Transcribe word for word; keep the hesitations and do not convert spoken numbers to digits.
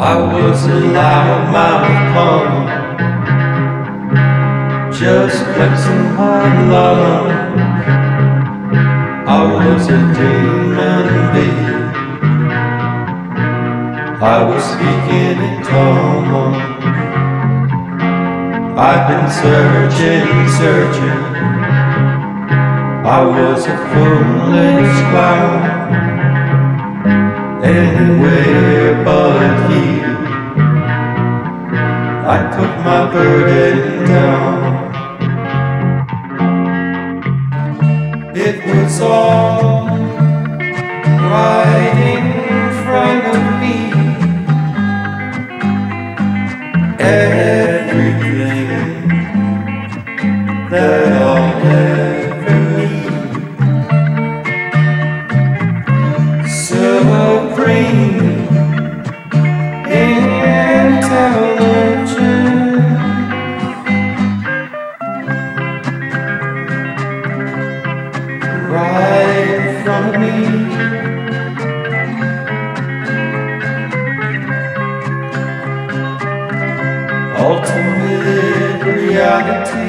I was a loudmouth punk, just flexing hard love. I was a demon bee. I was speaking in tongues. I've been searching, searching. I was a foolish clown, anywhere but here. I put my burden down. It was all right in front of me. Everything that I'll ever need. Supreme intelligence, right in front of me. Ultimate reality.